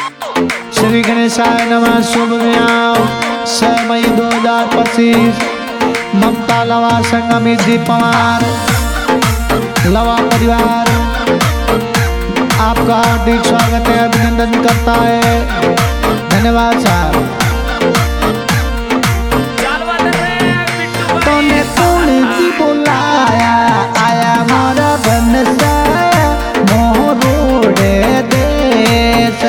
श्री गणेशाय नमः। शुभ व्याम 6 मई 2025 ममता लवा संगम जी पवार लवा परिवार आपका हार्दिक स्वागत है, अभिनंदन करता है। धन्यवाद साहब। तूने कौन जी बुलाया आया मोरा बन से मोरोड़े देश।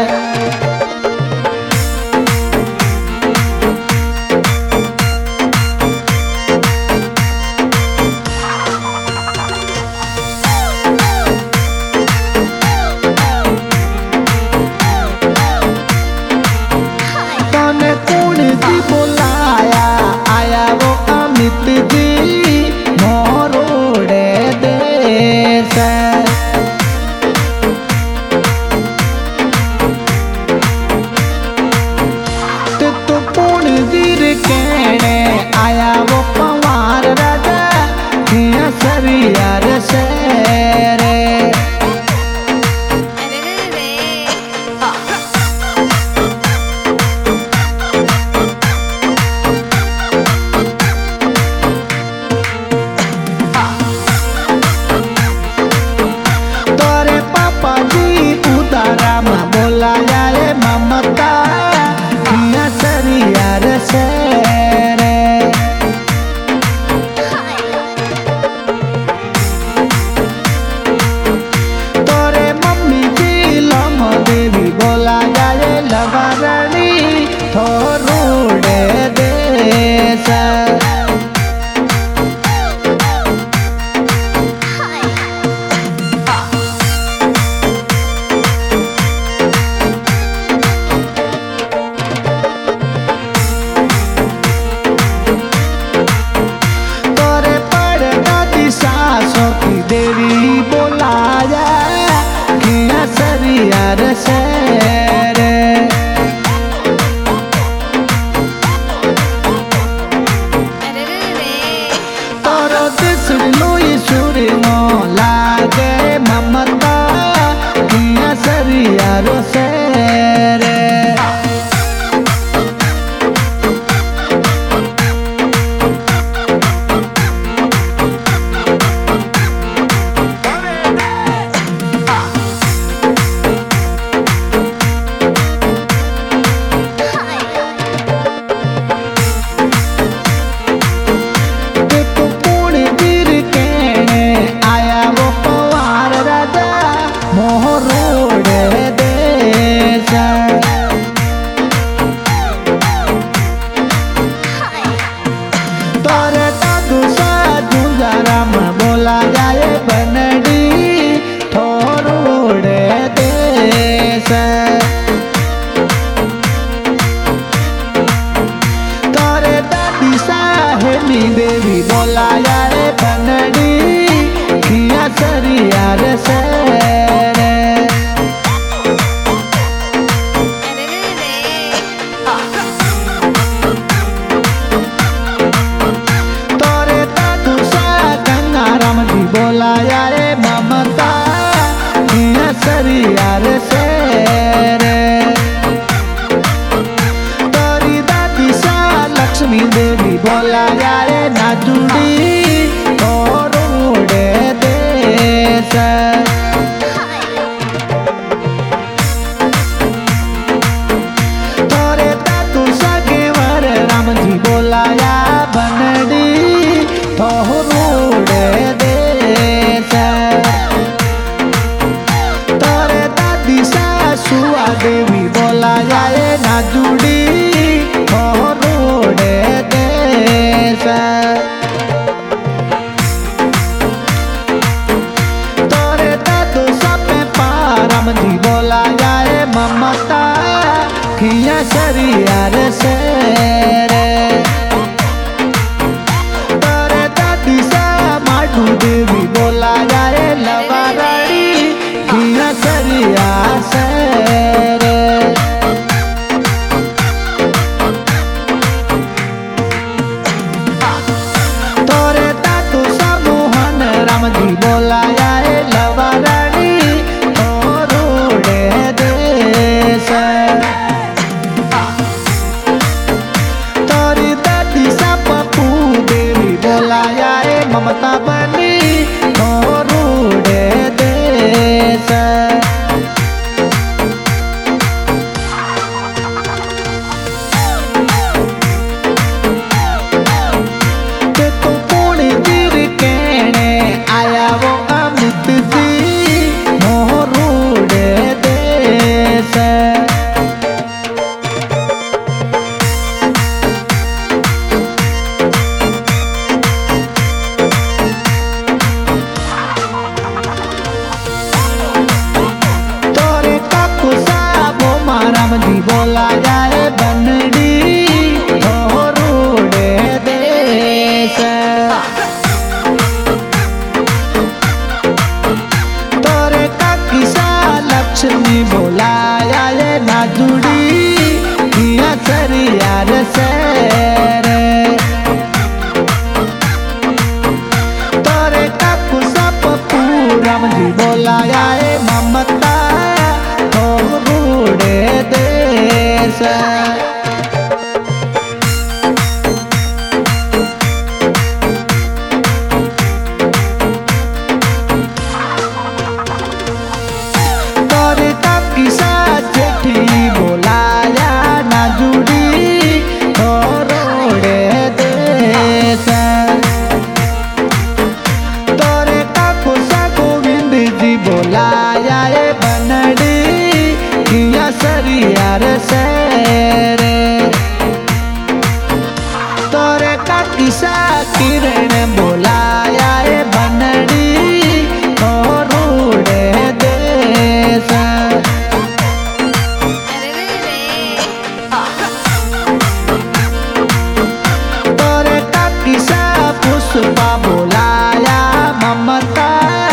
देवी बोला यार बनड़ी किया सरिया रे से तोरे दादू सा गंगाराम जी बोला यार ममता किया सरिया रे से तोरी दादी सा लक्ष्मी देवी बोला यार नाचुड़ी और उड़े देश तोरे दादू सगे वर राम जी बोला या बनड़ी और उड़े देश तोरे दादी सासुआ देवी बोला यार नाचुड़ी और उड़े देश तोरे दादू सब पारम जी बोला जाए ममता किया सरिया रे से तोरे दादी सा माडू देवी बोला जाए लवारड़ी किया सरिया से जी बोला यार लवारड़ी और उड़े देश राम जी बोला जाए बनड़ी रोड़े देश तोरे का किसा लक्ष्मी बोला जाए ना जुड़ी किया सरियार से तोरे का कुसा पप्पू राम जी बोला जाए ममता रोड़े देश तोरे का किसा जेठी बोलाया ना जुड़ी रोड़े देश तोरे का कुसा गोविंद जी बोलाया बनड़ी किया सरियार से तोरे का किसा किरण बोलाया बनड़ी रोड़े देश तोरे का किसा पुष्पा बोलाया ममता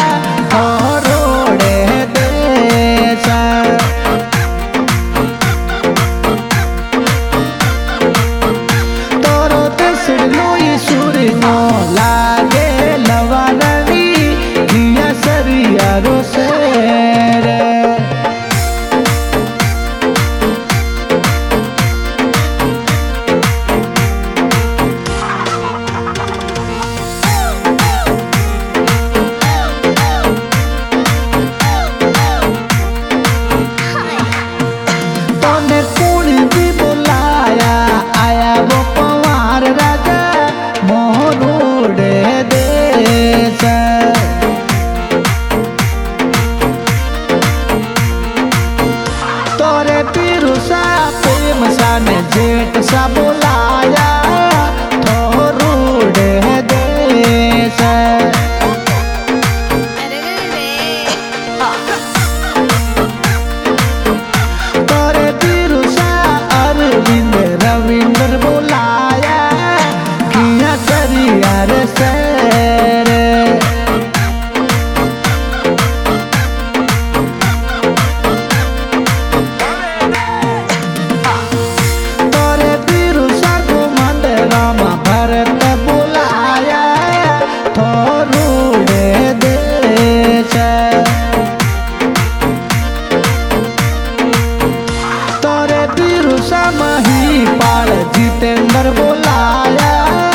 रोड़े देश तोरो तेसर लोई सूरी नो लागे लवानी किया सरियारो से तोने कौन भी बुलाया आया वो पवार राजा मोरोड़े देश तोरे पिरुसा प्रेम सा ने जेठ सा बुलाया रोड़े देश तोरे पिरुसा अरविंद रविंद्र बुलाया किया सरियार से तोरे पिरुसा घुमंड राम भरत बुलाया रोड़े देश तोरे पिरुसा महीपाल जितेंद्र बुलाया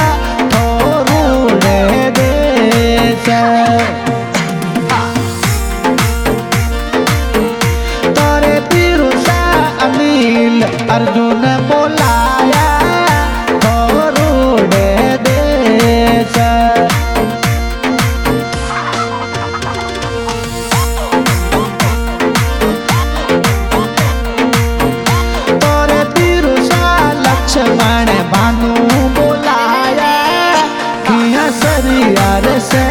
रोड़े देश तोरे पिरुसा अनिल अर्जुन बुलाया रोड़े देश तोरे पिरुसा लक्ष्मण भानु बुलाया किया सरियार से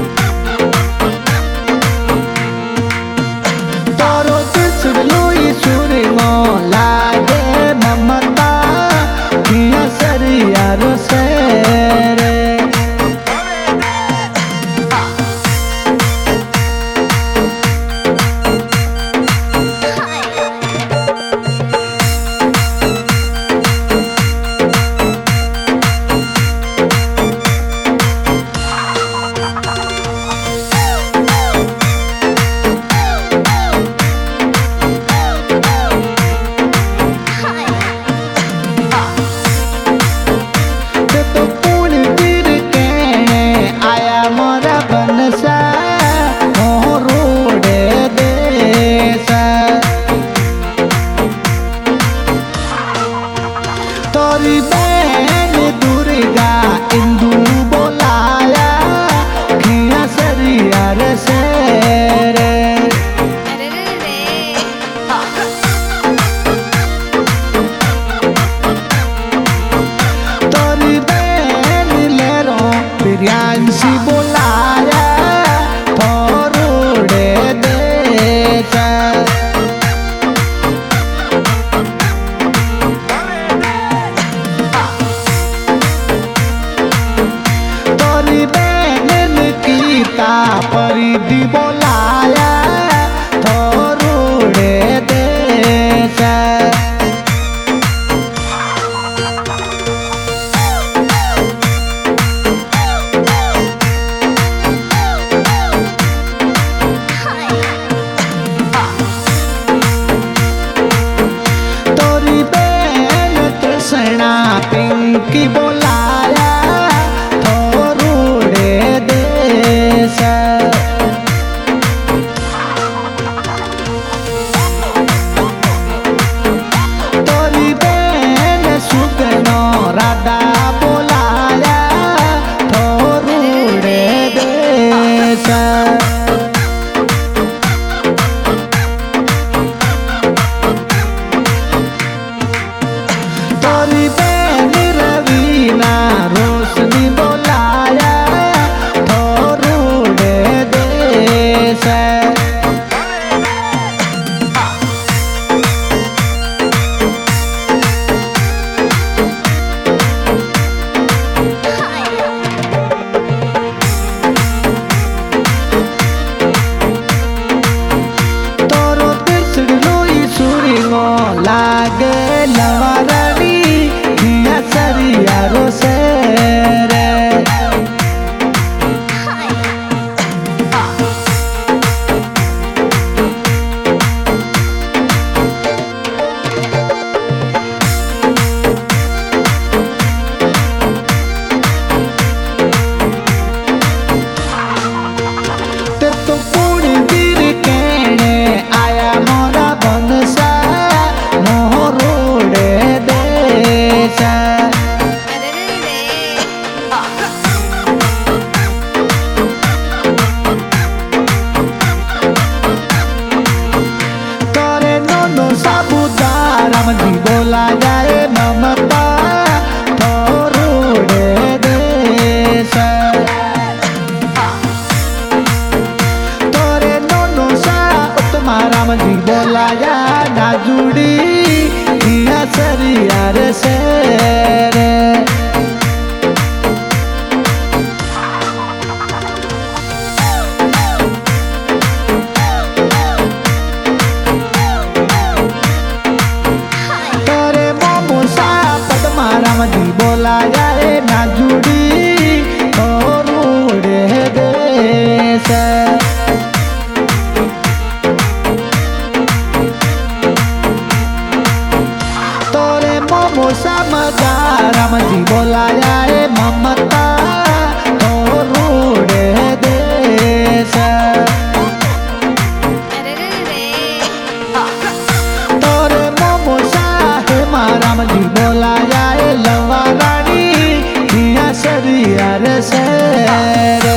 तोरो तेसर लोई की बोलाया थोरूड़े देश तोरी बेन सुगनो राधा बोलाया थोरूड़े देश तोरी बेन रवीना रोशनी बोलाया थोरूड़े देश तोरो तिसड़लो सुरिंगो लागे लवारणी हिया सरिया रोसे रे ते तो पूरी वीर कहने आया मोरा बनसा मोहरोड़े देश करे नोनो साबुदारम जी बोला जाए ममता थोरूड़े देश तोरे नोनो सा उत्तमाराम जी बोलाया ना जुड़ी हिया सरिया रे सेरे तोरे मोमो सा पद्माराम जी बोलाया ना जुड़ी थोरूड़े देश तोरे मोमो समदाराम जी बोलाया ममता थोरूड़े देश तोरे मोमो हेमाराम जी बोलाया लवा रानी हिया सरिया रे सेरे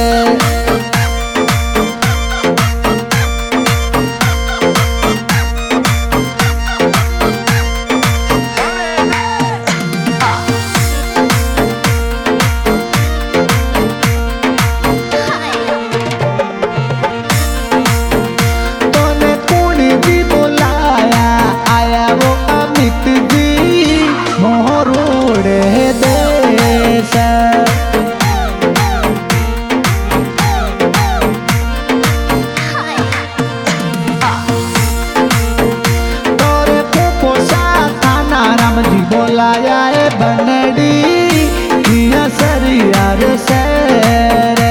तोने कुणी जी बोलाया आया वो अमित जी मोहरोड़े देश तोरे फूफो सा थानाराम जी बोलाया बनड़ी हिया सरिया रे सेरे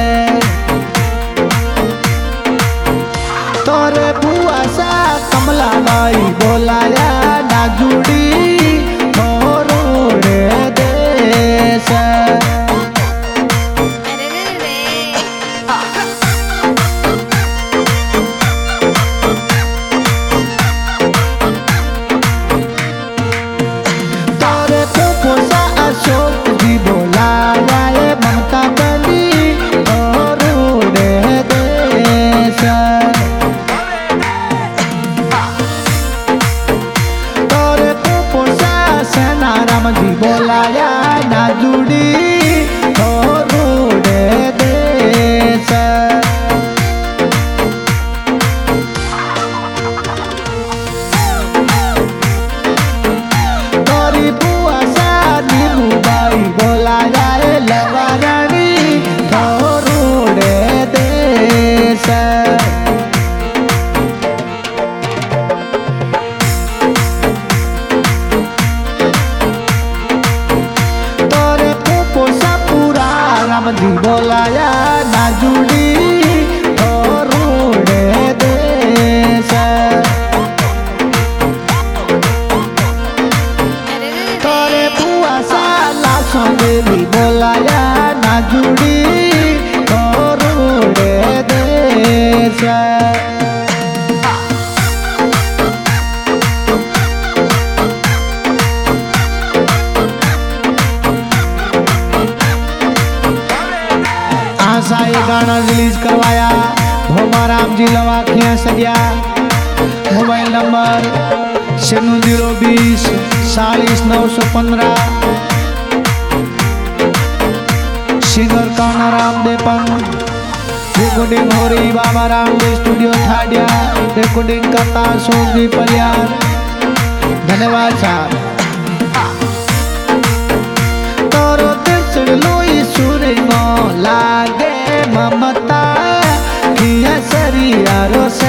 तोरे बुआ सा कमला बाई बोलाया ना जुड़ी थोरूड़े देश तोरे फूफो सा अशोक जी बोलाया ममता बनी थोरूड़े देश तोरे फूफो सा सेनाराम जी बोलाया ना जुड़ी थोरूड़े देश तोरी बुआ सा नीलूबाई बोलाया लवा रानी थोरूड़े देश तोरे फूफो सा राम जी बोलाया ना जुड़ी थोरूड़े देश तोरे बुआ सा लासों असा ये गाना रिलीज करवाया Bhomaram ji Lavakhiya Sariya. Mobile number 9620 40 915। Singer Kanaram Depan. Recording हो रही बाबा रामदेव स्टूडियो ठाडिया। रिकॉर्डिंग करता सोगी परियार। धन्यवाद साहब। तोरो दिल लोई सुरे मो लागे ममता किया सरिया रो से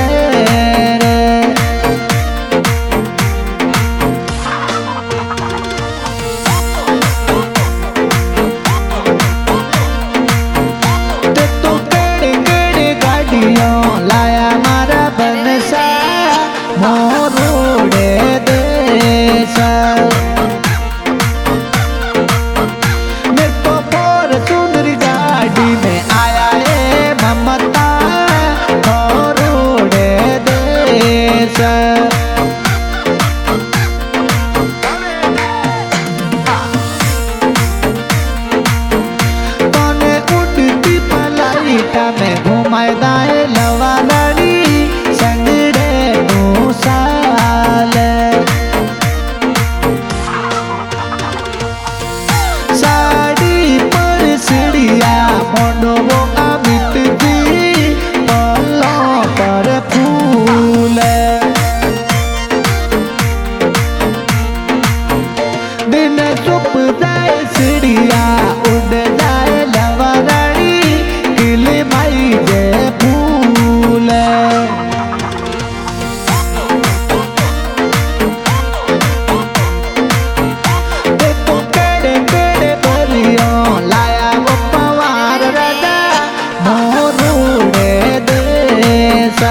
लाया मारा बनसा मोरोड़े देसा। मेरे तो फॉर्च्यूनर गाड़ी में आया है ममता मोरोड़े देसा। तोने उड़ती पलाइटा में घुमाए दाए लवालड़ी संगड़े साल। साड़ी पर सीढ़िया मोडो अमित जी पल्लों पर फूल। दिन चुप जाए सीढ़िया उड़ जाए लवालड़ी किले माई जे फूल। देखो केड़े केड़े बलियों लाया वो पवार राजा मोरोड़े देसा।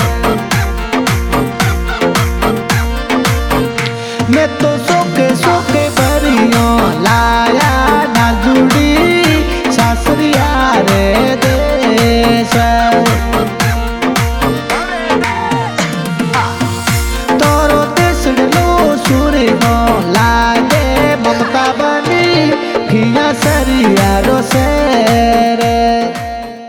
मैं तो सोके सोके बलियों लाया ना जुड़ी सासरिया रे देसा। तोरो देश लो सुरे मो लागे ममता बनी खिया सरिया रो से रे।